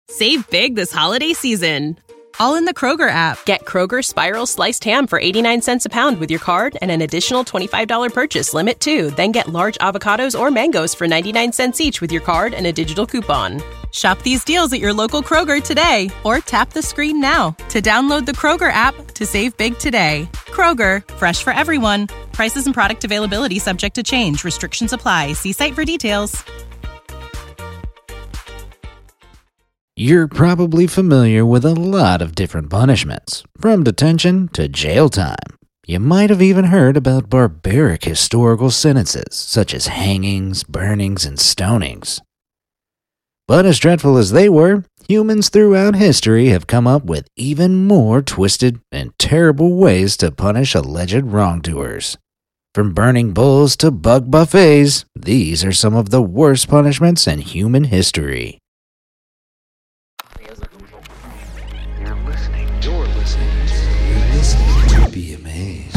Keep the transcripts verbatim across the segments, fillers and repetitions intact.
Save big this holiday season. All in the Kroger app. Get Kroger Spiral Sliced Ham for eighty-nine cents a pound with your card and an additional twenty-five dollars purchase limit too. Then get large avocados or mangoes for ninety-nine cents each with your card and a digital coupon. Shop these deals at your local Kroger today or tap the screen now to download the Kroger app to save big today. Kroger, fresh for everyone. Prices and product availability subject to change. Restrictions apply. See site for details. You're probably familiar with a lot of different punishments, from detention to jail time. You might have even heard about barbaric historical sentences, such as hangings, burnings, and stonings. But as dreadful as they were, humans throughout history have come up with even more twisted and terrible ways to punish alleged wrongdoers. From burning bulls to bug buffets, these are some of the worst punishments in human history. You're listening. You're listening to. You're listening to Be Amazed.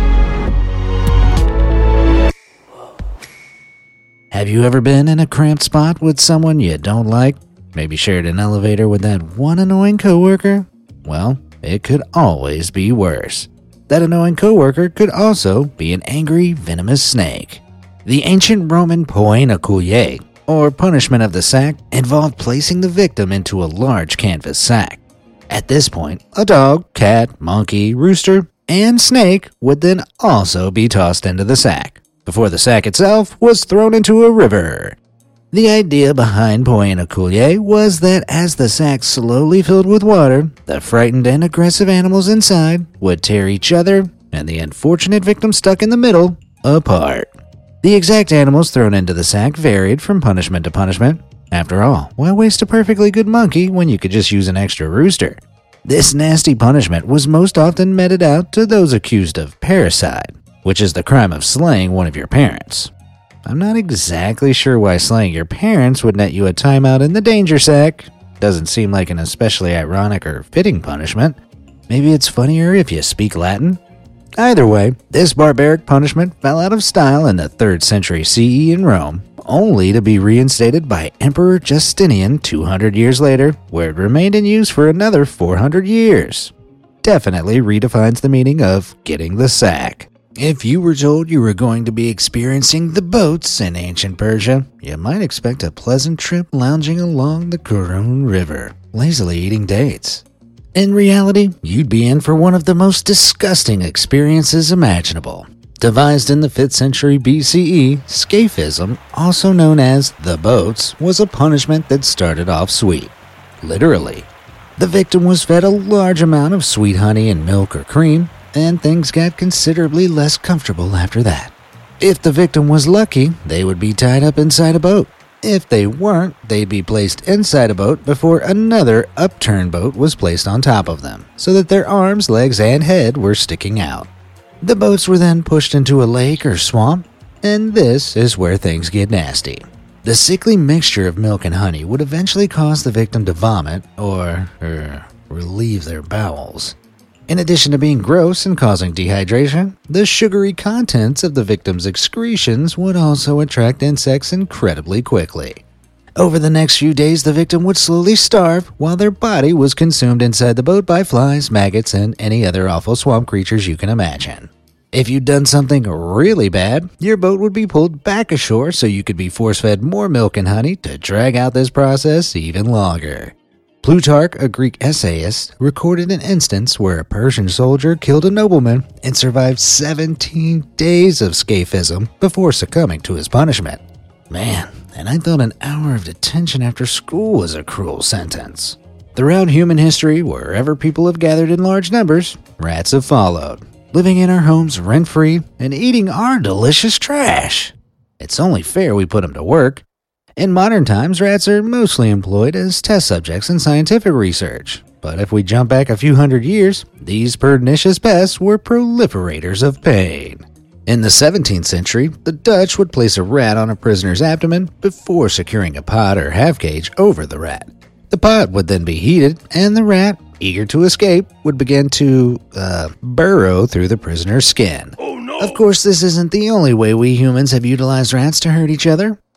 Have you ever been in a cramped spot with someone you don't like? Maybe shared an elevator with that one annoying coworker? Well, it could always be worse. That annoying coworker could also be an angry, venomous snake. The ancient Roman poena culiae, or punishment of the sack, involved placing the victim into a large canvas sack. At this point, a dog, cat, monkey, rooster, and snake would then also be tossed into the sack, before the sack itself was thrown into a river. The idea behind poena culiae was that as the sack slowly filled with water, the frightened and aggressive animals inside would tear each other, and the unfortunate victim stuck in the middle, apart. The exact animals thrown into the sack varied from punishment to punishment. After all, why waste a perfectly good monkey when you could just use an extra rooster? This nasty punishment was most often meted out to those accused of parricide, which is the crime of slaying one of your parents. I'm not exactly sure why slaying your parents would net you a timeout in the danger sack. Doesn't seem like an especially ironic or fitting punishment. Maybe it's funnier if you speak Latin? Either way, this barbaric punishment fell out of style in the third century C E in Rome, only to be reinstated by Emperor Justinian two hundred years later, where it remained in use for another four hundred years. Definitely redefines the meaning of getting the sack. If you were told you were going to be experiencing the boats in ancient Persia, you might expect a pleasant trip lounging along the Karun River, lazily eating dates. In reality, you'd be in for one of the most disgusting experiences imaginable. Devised in the fifth century B C E, scaphism, also known as the boats, was a punishment that started off sweet. Literally. The victim was fed a large amount of sweet honey and milk or cream, and things got considerably less comfortable after that. If the victim was lucky, they would be tied up inside a boat. If they weren't, they'd be placed inside a boat before another upturned boat was placed on top of them, so that their arms, legs, and head were sticking out. The boats were then pushed into a lake or swamp, and this is where things get nasty. The sickly mixture of milk and honey would eventually cause the victim to vomit or er, relieve their bowels. In addition to being gross and causing dehydration, the sugary contents of the victim's excretions would also attract insects incredibly quickly. Over the next few days, the victim would slowly starve while their body was consumed inside the boat by flies, maggots, and any other awful swamp creatures you can imagine. If you'd done something really bad, your boat would be pulled back ashore so you could be force-fed more milk and honey to drag out this process even longer. Plutarch, a Greek essayist, recorded an instance where a Persian soldier killed a nobleman and survived seventeen days of scaphism before succumbing to his punishment. Man, and I thought an hour of detention after school was a cruel sentence. Throughout human history, wherever people have gathered in large numbers, rats have followed, living in our homes rent-free and eating our delicious trash. It's only fair we put them to work. In modern times, rats are mostly employed as test subjects in scientific research. But if we jump back a few hundred years, these pernicious pests were proliferators of pain. In the seventeenth century, the Dutch would place a rat on a prisoner's abdomen before securing a pot or half-cage over the rat. The pot would then be heated, and the rat, eager to escape, would begin to, uh, burrow through the prisoner's skin. Oh no! Of course, this isn't the only way we humans have utilized rats to hurt each other.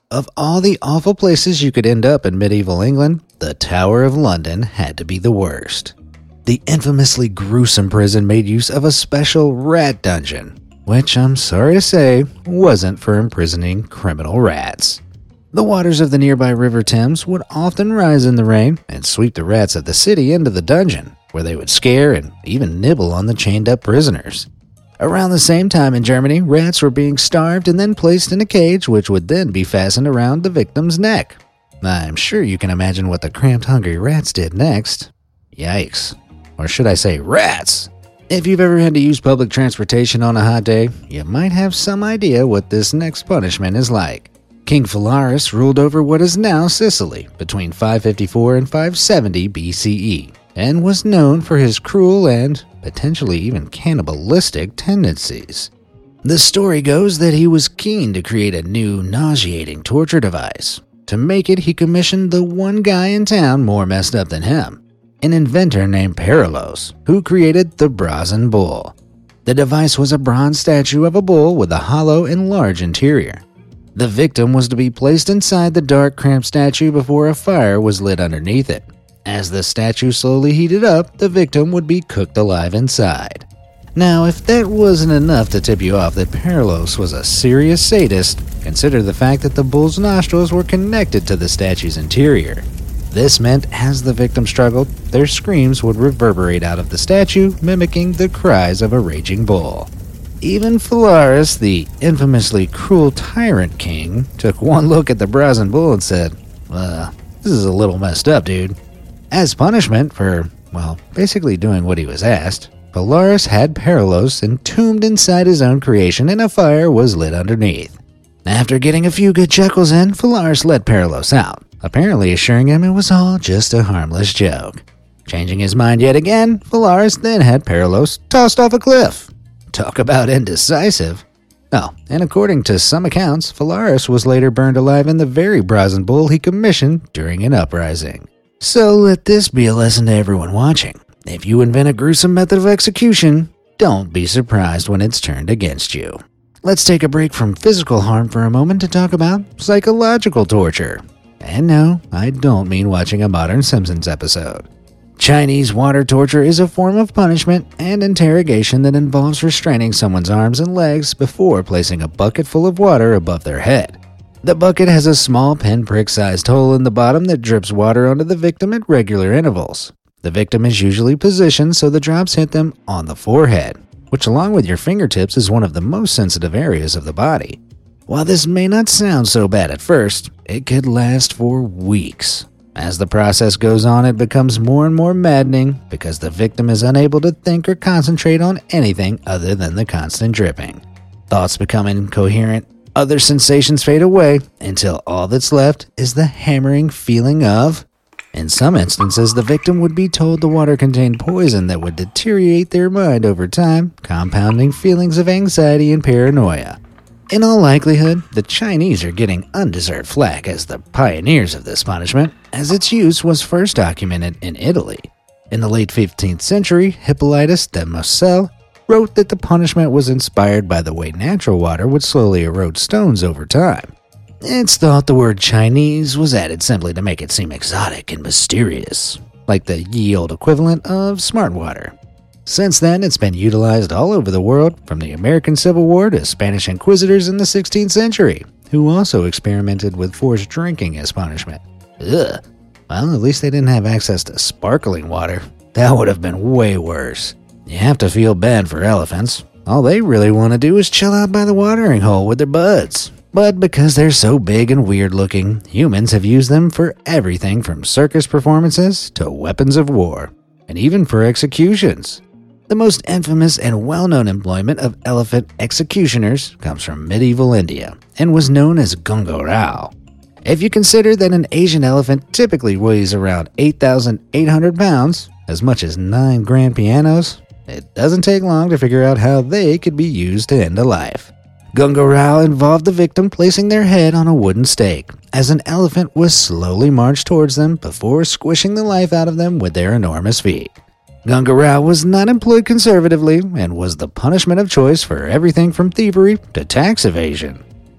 Of all the awful places you could end up in medieval England, the Tower of London had to be the worst. The infamously gruesome prison made use of a special rat dungeon, which I'm sorry to say wasn't for imprisoning criminal rats. The waters of the nearby River Thames would often rise in the rain and sweep the rats of the city into the dungeon, where they would scare and even nibble on the chained-up prisoners. Around the same time in Germany, rats were being starved and then placed in a cage which would then be fastened around the victim's neck. I'm sure you can imagine what the cramped, hungry rats did next. Yikes. Or should I say rats? If you've ever had to use public transportation on a hot day, you might have some idea what this next punishment is like. King Phalaris ruled over what is now Sicily between five fifty-four and five seventy B C E, and was known for his cruel and potentially even cannibalistic tendencies. The story goes that he was keen to create a new nauseating torture device. To make it, he commissioned the one guy in town more messed up than him, an inventor named Perilos, who created the Brazen Bull. The device was a bronze statue of a bull with a hollow and large interior. The victim was to be placed inside the dark, cramped statue before a fire was lit underneath it. As the statue slowly heated up, the victim would be cooked alive inside. Now, if that wasn't enough to tip you off that Perilos was a serious sadist, consider the fact that the bull's nostrils were connected to the statue's interior. This meant as the victim struggled, their screams would reverberate out of the statue, mimicking the cries of a raging bull. Even Phalaris, the infamously cruel tyrant king, took one look at the Brazen Bull and said, uh, this is a little messed up, dude. As punishment for, well, basically doing what he was asked, Phalaris had Perilos entombed inside his own creation and a fire was lit underneath. After getting a few good chuckles in, Phalaris let Perilos out, apparently assuring him it was all just a harmless joke. Changing his mind yet again, Phalaris then had Perilos tossed off a cliff. Talk about indecisive. Oh, and according to some accounts, Phalaris was later burned alive in the very Brazen Bull he commissioned during an uprising. So let this be a lesson to everyone watching. If you invent a gruesome method of execution, don't be surprised when it's turned against you. Let's take a break from physical harm for a moment to talk about psychological torture. And no, I don't mean watching a modern Simpsons episode. Chinese water torture is a form of punishment and interrogation that involves restraining someone's arms and legs before placing a bucket full of water above their head. The bucket has a small pinprick-sized hole in the bottom that drips water onto the victim at regular intervals. The victim is usually positioned so the drops hit them on the forehead, which along with your fingertips is one of the most sensitive areas of the body. While this may not sound so bad at first, it could last for weeks. As the process goes on, it becomes more and more maddening because the victim is unable to think or concentrate on anything other than the constant dripping. Thoughts become incoherent, other sensations fade away, until all that's left is the hammering feeling of... In some instances, the victim would be told the water contained poison that would deteriorate their mind over time, compounding feelings of anxiety and paranoia. In all likelihood, the Chinese are getting undeserved flack as the pioneers of this punishment, as its use was first documented in Italy. In the late fifteenth century, Hippolytus de Moselle wrote that the punishment was inspired by the way natural water would slowly erode stones over time. It's thought the word Chinese was added simply to make it seem exotic and mysterious, like the ye olde equivalent of smart water. Since then, it's been utilized all over the world, from the American Civil War to Spanish inquisitors in the sixteenth century, who also experimented with forced drinking as punishment. Ugh. Well, at least they didn't have access to sparkling water. That would have been way worse. You have to feel bad for elephants. All they really want to do is chill out by the watering hole with their buds. But because they're so big and weird looking, humans have used them for everything from circus performances to weapons of war, and even for executions. The most infamous and well-known employment of elephant executioners comes from medieval India and was known as Gunga Rao. If you consider that an Asian elephant typically weighs around eight thousand eight hundred pounds, as much as nine grand pianos, it doesn't take long to figure out how they could be used to end a life. Gunga Rao involved the victim placing their head on a wooden stake, as an elephant was slowly marched towards them before squishing the life out of them with their enormous feet. Gunga Rao was not employed conservatively and was the punishment of choice for everything from thievery to tax evasion.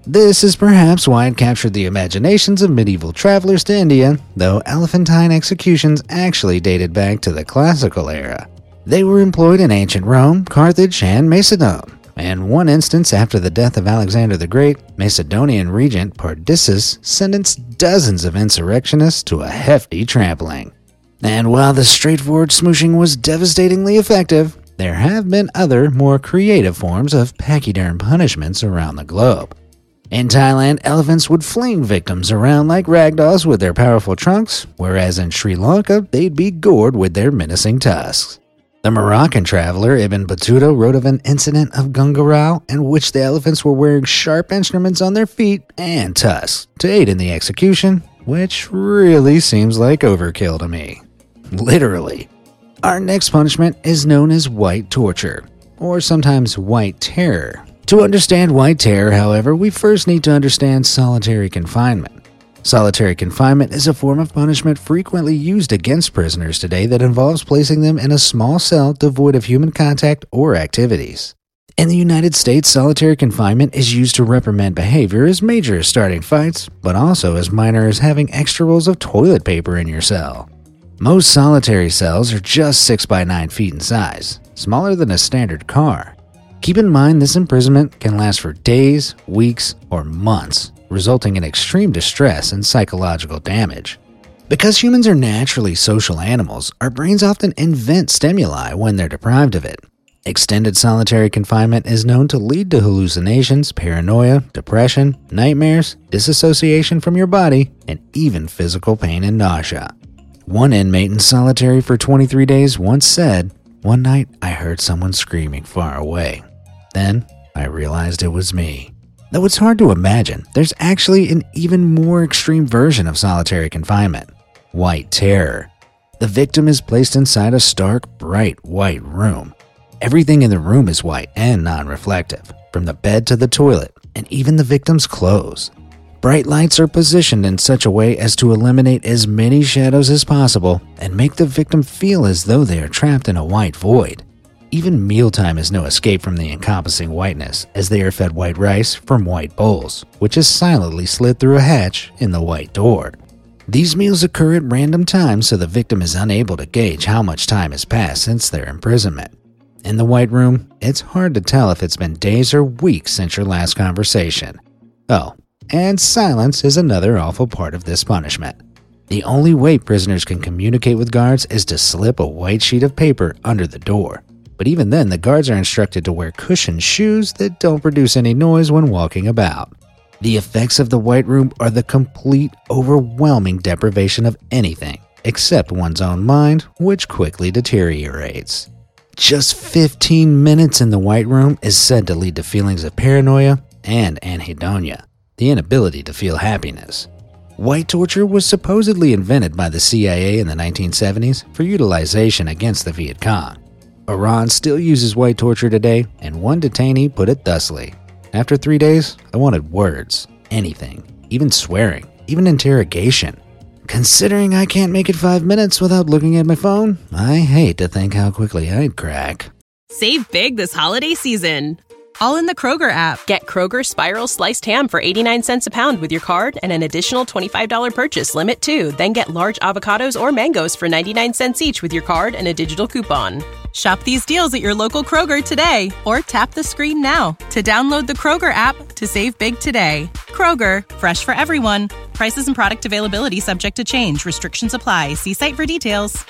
This is perhaps why it captured the imaginations of medieval travelers to India, though elephantine executions actually dated back to the classical era. They were employed in ancient Rome, Carthage, and Macedon. In one instance, after the death of Alexander the Great, Macedonian regent Perdiccas sentenced dozens of insurrectionists to a hefty trampling. And while the straightforward smooshing was devastatingly effective, there have been other, more creative forms of pachyderm punishments around the globe. In Thailand, elephants would fling victims around like ragdolls with their powerful trunks, whereas in Sri Lanka, they'd be gored with their menacing tusks. The Moroccan traveler Ibn Battuta wrote of an incident of Gungarao in which the elephants were wearing sharp instruments on their feet and tusks to aid in the execution, which really seems like overkill to me. Literally. Our next punishment is known as white torture, or sometimes white terror. To understand white terror, however, we first need to understand solitary confinement. Solitary confinement is a form of punishment frequently used against prisoners today that involves placing them in a small cell devoid of human contact or activities. In the United States, solitary confinement is used to reprimand behavior as major as starting fights, but also as minor as having extra rolls of toilet paper in your cell. Most solitary cells are just six by nine feet in size, smaller than a standard car. Keep in mind this imprisonment can last for days, weeks, or months, resulting in extreme distress and psychological damage. Because humans are naturally social animals, our brains often invent stimuli when they're deprived of it. Extended solitary confinement is known to lead to hallucinations, paranoia, depression, nightmares, disassociation from your body, and even physical pain and nausea. One inmate in solitary for twenty-three days once said, "One night I heard someone screaming far away. Then I realized it was me." Though it's hard to imagine, there's actually an even more extreme version of solitary confinement: white terror. The victim is placed inside a stark, bright white room. Everything in the room is white and non-reflective, from the bed to the toilet, and even the victim's clothes. Bright lights are positioned in such a way as to eliminate as many shadows as possible and make the victim feel as though they are trapped in a white void. Even mealtime is no escape from the encompassing whiteness, as they are fed white rice from white bowls, which is silently slid through a hatch in the white door. These meals occur at random times, so the victim is unable to gauge how much time has passed since their imprisonment. In the white room, it's hard to tell if it's been days or weeks since your last conversation. Oh, and silence is another awful part of this punishment. The only way prisoners can communicate with guards is to slip a white sheet of paper under the door. But even then, the guards are instructed to wear cushioned shoes that don't produce any noise when walking about. The effects of the white room are the complete, overwhelming deprivation of anything, except one's own mind, which quickly deteriorates. Just fifteen minutes in the white room is said to lead to feelings of paranoia and anhedonia, the inability to feel happiness. White torture was supposedly invented by the C I A in the nineteen seventies for utilization against the Viet Cong. Iran still uses white torture today, and one detainee put it thusly: "After three days, I wanted words, anything, even swearing, even interrogation. Considering I can't make it five minutes without looking at my phone, I hate to think how quickly I'd crack." Save big this holiday season. All in the Kroger app. Get Kroger Spiral Sliced Ham for eighty-nine cents a pound with your card and an additional twenty-five dollars purchase limit too. Then get large avocados or mangoes for ninety-nine cents each with your card and a digital coupon. Shop these deals at your local Kroger today, or tap the screen now to download the Kroger app to save big today. Kroger, fresh for everyone. Prices and product availability subject to change. Restrictions apply. See site for details.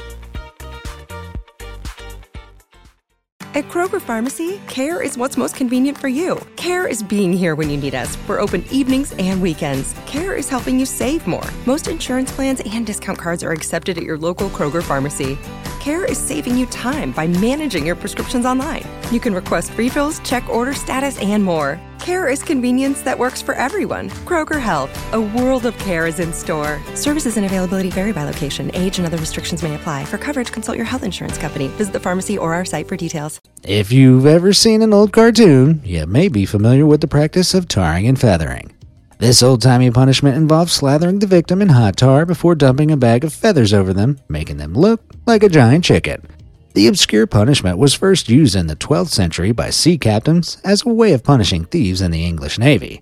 At Kroger Pharmacy, care is what's most convenient for you. Care is being here when you need us. We're open evenings and weekends. Care is helping you save more. Most insurance plans and discount cards are accepted at your local Kroger Pharmacy. Care is saving you time by managing your prescriptions online. You can request refills, check order status, and more. Care is convenience that works for everyone. Kroger Health, a world of care is in store. Services and availability vary by location. Age and other restrictions may apply. For coverage, consult your health insurance company. Visit the pharmacy or our site for details. If you've ever seen an old cartoon, you may be familiar with the practice of tarring and feathering. This old-timey punishment involves slathering the victim in hot tar before dumping a bag of feathers over them, making them look like a giant chicken. The obscure punishment was first used in the twelfth century by sea captains as a way of punishing thieves in the English Navy.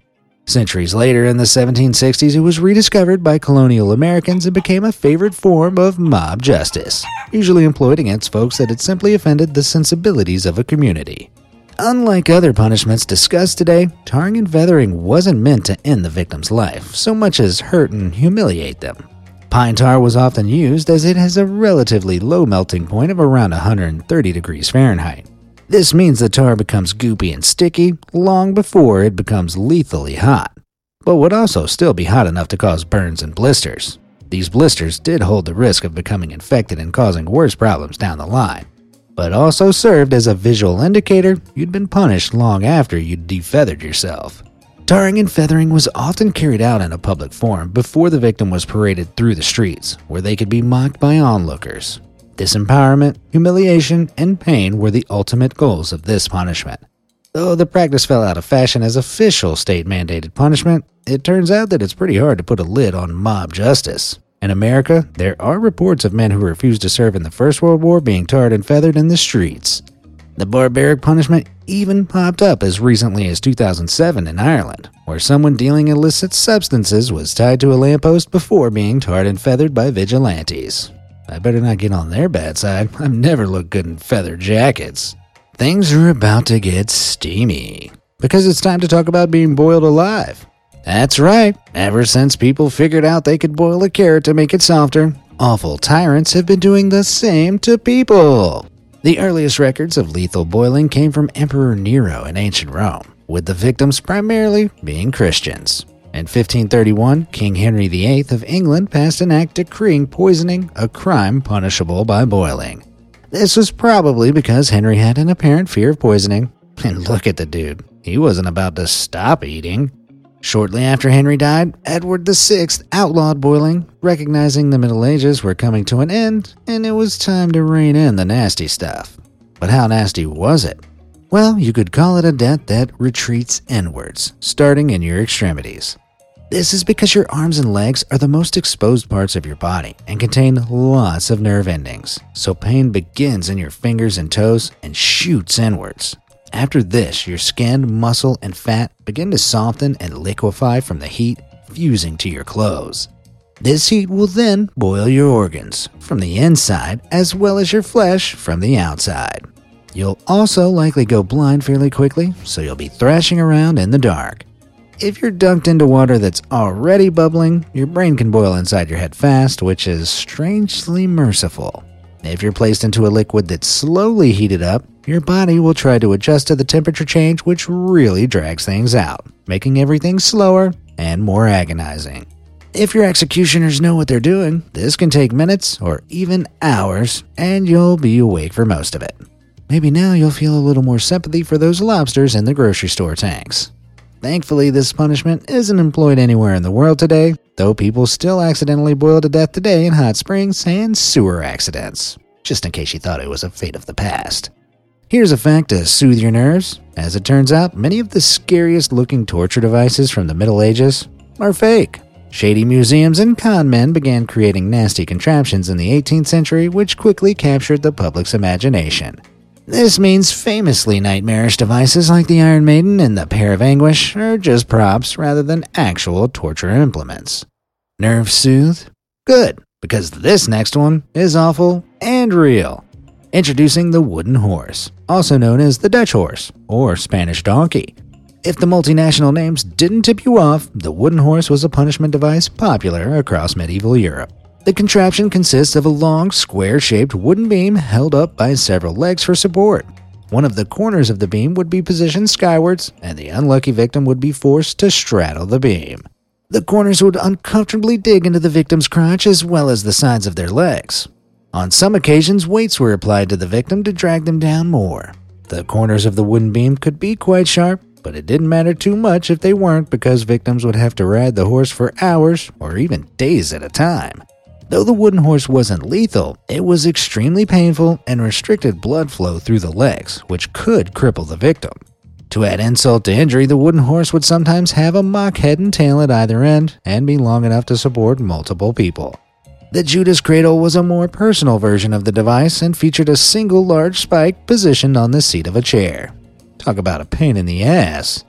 Centuries later, in the seventeen sixties, it was rediscovered by colonial Americans and became a favorite form of mob justice, usually employed against folks that had simply offended the sensibilities of a community. Unlike other punishments discussed today, tarring and feathering wasn't meant to end the victim's life, so much as hurt and humiliate them. Pine tar was often used as it has a relatively low melting point of around one hundred thirty degrees Fahrenheit. This means the tar becomes goopy and sticky long before it becomes lethally hot, but would also still be hot enough to cause burns and blisters. These blisters did hold the risk of becoming infected and causing worse problems down the line, but also served as a visual indicator you'd been punished long after you'd defeathered yourself. Tarring and feathering was often carried out in a public forum before the victim was paraded through the streets, where they could be mocked by onlookers. Disempowerment, humiliation, and pain were the ultimate goals of this punishment. Though the practice fell out of fashion as official state-mandated punishment, it turns out that it's pretty hard to put a lid on mob justice. In America, there are reports of men who refused to serve in the First World War being tarred and feathered in the streets. The barbaric punishment even popped up as recently as two thousand seven in Ireland, where someone dealing illicit substances was tied to a lamppost before being tarred and feathered by vigilantes. I better not get on their bad side. I've never looked good in feather jackets. Things are about to get steamy, because it's time to talk about being boiled alive. That's right, ever since people figured out they could boil a carrot to make it softer, awful tyrants have been doing the same to people. The earliest records of lethal boiling came from Emperor Nero in ancient Rome, with the victims primarily being Christians. In fifteen thirty-one, King Henry the eighth of England passed an act decreeing poisoning a crime punishable by boiling. This was probably because Henry had an apparent fear of poisoning. And look at the dude, he wasn't about to stop eating. Shortly after Henry died, Edward the sixth outlawed boiling, recognizing the Middle Ages were coming to an end and it was time to rein in the nasty stuff. But how nasty was it? Well, you could call it a death that retreats inwards, starting in your extremities. This is because your arms and legs are the most exposed parts of your body and contain lots of nerve endings, so pain begins in your fingers and toes and shoots inwards. After this, your skin, muscle, and fat begin to soften and liquefy from the heat fusing to your clothes. This heat will then boil your organs from the inside as well as your flesh from the outside. You'll also likely go blind fairly quickly, so you'll be thrashing around in the dark. If you're dunked into water that's already bubbling, your brain can boil inside your head fast, which is strangely merciful. If you're placed into a liquid that's slowly heated up, your body will try to adjust to the temperature change, which really drags things out, making everything slower and more agonizing. If your executioners know what they're doing, this can take minutes or even hours, and you'll be awake for most of it. Maybe now you'll feel a little more sympathy for those lobsters in the grocery store tanks. Thankfully, this punishment isn't employed anywhere in the world today, though people still accidentally boil to death today in hot springs and sewer accidents, just in case you thought it was a fate of the past. Here's a fact to soothe your nerves. As it turns out, many of the scariest looking torture devices from the Middle Ages are fake. Shady museums and con men began creating nasty contraptions in the eighteenth century, which quickly captured the public's imagination. This means famously nightmarish devices like the Iron Maiden and the Pair of Anguish are just props rather than actual torture implements. Nerve soothed? Good, because this next one is awful and real. Introducing the wooden horse, also known as the Dutch horse or Spanish donkey. If the multinational names didn't tip you off, the wooden horse was a punishment device popular across medieval Europe. The contraption consists of a long, square-shaped wooden beam held up by several legs for support. One of the corners of the beam would be positioned skywards, and the unlucky victim would be forced to straddle the beam. The corners would uncomfortably dig into the victim's crotch as well as the sides of their legs. On some occasions, weights were applied to the victim to drag them down more. The corners of the wooden beam could be quite sharp, but it didn't matter too much if they weren't, because victims would have to ride the horse for hours or even days at a time. Though the wooden horse wasn't lethal, it was extremely painful and restricted blood flow through the legs, which could cripple the victim. To add insult to injury, the wooden horse would sometimes have a mock head and tail at either end and be long enough to support multiple people. The Judas cradle was a more personal version of the device and featured a single large spike positioned on the seat of a chair. Talk about a pain in the ass.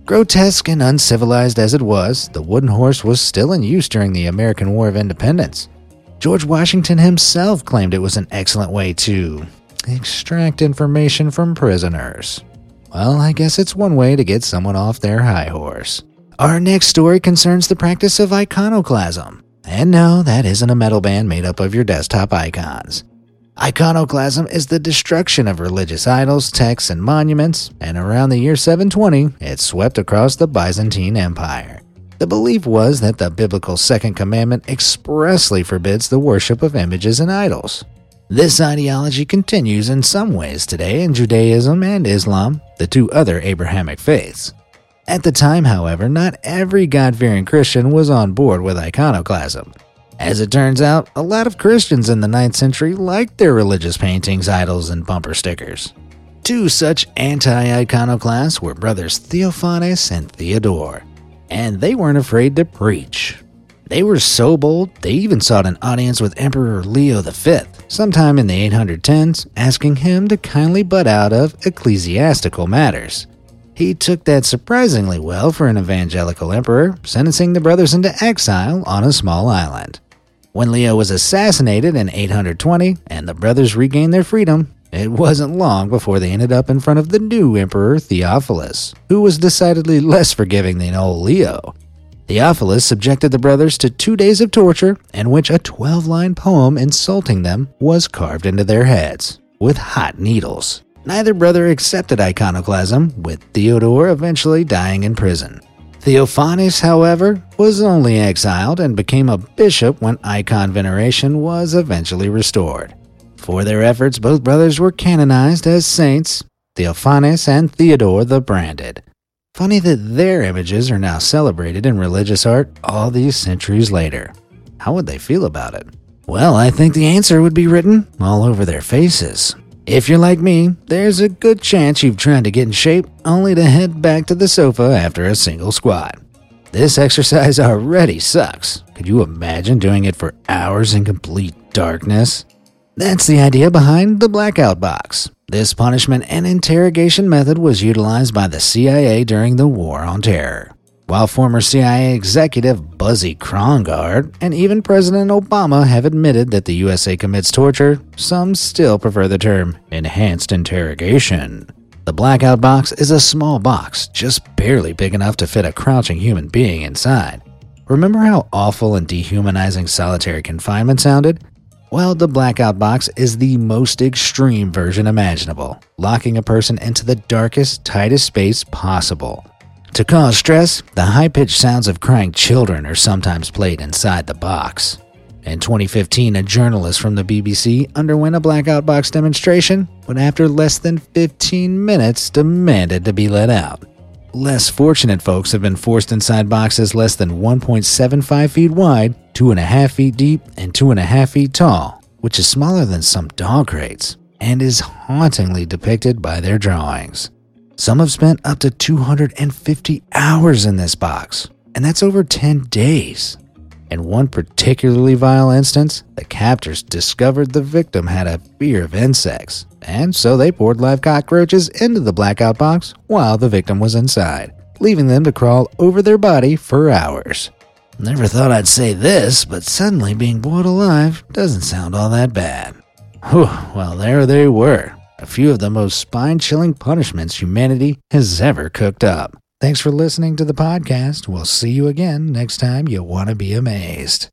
Grotesque and uncivilized as it was, the wooden horse was still in use during the American War of Independence. George Washington himself claimed it was an excellent way to extract information from prisoners. Well, I guess it's one way to get someone off their high horse. Our next story concerns the practice of iconoclasm. And no, that isn't a metal band made up of your desktop icons. Iconoclasm is the destruction of religious idols, texts, and monuments, and around the year seven twenty, it swept across the Byzantine Empire. The belief was that the biblical Second Commandment expressly forbids the worship of images and idols. This ideology continues in some ways today in Judaism and Islam, the two other Abrahamic faiths. At the time, however, not every God-fearing Christian was on board with iconoclasm. As it turns out, a lot of Christians in the ninth century liked their religious paintings, idols, and bumper stickers. Two such anti-iconoclasts were brothers Theophanes and Theodore, and they weren't afraid to preach. They were so bold, they even sought an audience with Emperor Leo the Fifth, sometime in the eight tens, asking him to kindly butt out of ecclesiastical matters. He took that surprisingly well for an evangelical emperor, sentencing the brothers into exile on a small island. When Leo was assassinated in eight twenty and the brothers regained their freedom, it wasn't long before they ended up in front of the new emperor Theophilus, who was decidedly less forgiving than old Leo. Theophilus subjected the brothers to two days of torture, in which a twelve-line poem insulting them was carved into their heads with hot needles. Neither brother accepted iconoclasm, with Theodore eventually dying in prison. Theophanes, however, was only exiled and became a bishop when icon veneration was eventually restored. For their efforts, both brothers were canonized as saints, Theophanes and Theodore the Branded. Funny that their images are now celebrated in religious art all these centuries later. How would they feel about it? Well, I think the answer would be written all over their faces. If you're like me, there's a good chance you've tried to get in shape only to head back to the sofa after a single squat. This exercise already sucks. Could you imagine doing it for hours in complete darkness? That's the idea behind the blackout box. This punishment and interrogation method was utilized by the C I A during the War on Terror. While former C I A executive Buzzy Krongard and even President Obama have admitted that the U S A commits torture, some still prefer the term enhanced interrogation. The blackout box is a small box, just barely big enough to fit a crouching human being inside. Remember how awful and dehumanizing solitary confinement sounded? Well, the blackout box is the most extreme version imaginable, locking a person into the darkest, tightest space possible. To cause stress, the high-pitched sounds of crying children are sometimes played inside the box. In twenty fifteen, a journalist from the B B C underwent a blackout box demonstration, but after less than fifteen minutes demanded to be let out. Less fortunate folks have been forced inside boxes less than one point seven five feet wide, two and a half feet deep, and two and a half feet tall, which is smaller than some dog crates, and is hauntingly depicted by their drawings. Some have spent up to two hundred fifty hours in this box, and that's over ten days. In one particularly vile instance, the captors discovered the victim had a fear of insects, and so they poured live cockroaches into the blackout box while the victim was inside, leaving them to crawl over their body for hours. Never thought I'd say this, but suddenly being boiled alive doesn't sound all that bad. Whew, well, there they were. A few of the most spine-chilling punishments humanity has ever cooked up. Thanks for listening to the podcast. We'll see you again next time you want to be amazed.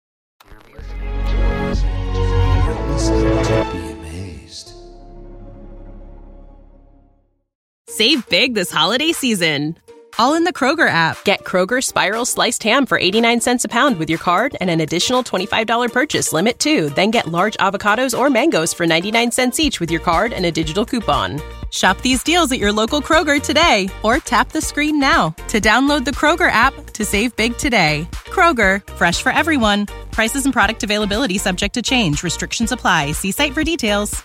You're listening to Be Amazed. Save big this holiday season. All in the Kroger app. Get Kroger Spiral Sliced Ham for eighty-nine cents a pound with your card and an additional twenty-five dollars purchase limit too. Then get large avocados or mangoes for ninety-nine cents each with your card and a digital coupon. Shop these deals at your local Kroger today or tap the screen now to download the Kroger app to save big today. Kroger, fresh for everyone. Prices and product availability subject to change. Restrictions apply. See site for details.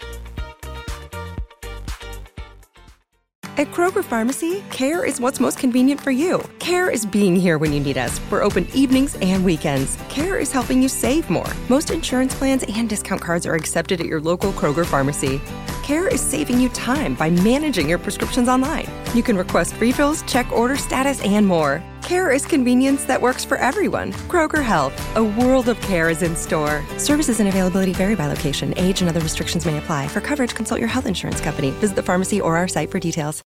At Kroger Pharmacy, care is what's most convenient for you. Care is being here when you need us. We're open evenings and weekends. Care is helping you save more. Most insurance plans and discount cards are accepted at your local Kroger Pharmacy. Care is saving you time by managing your prescriptions online. You can request refills, check order status, and more. Care is convenience that works for everyone. Kroger Health, a world of care is in store. Services and availability vary by location. Age and other restrictions may apply. For coverage, consult your health insurance company. Visit the pharmacy or our site for details.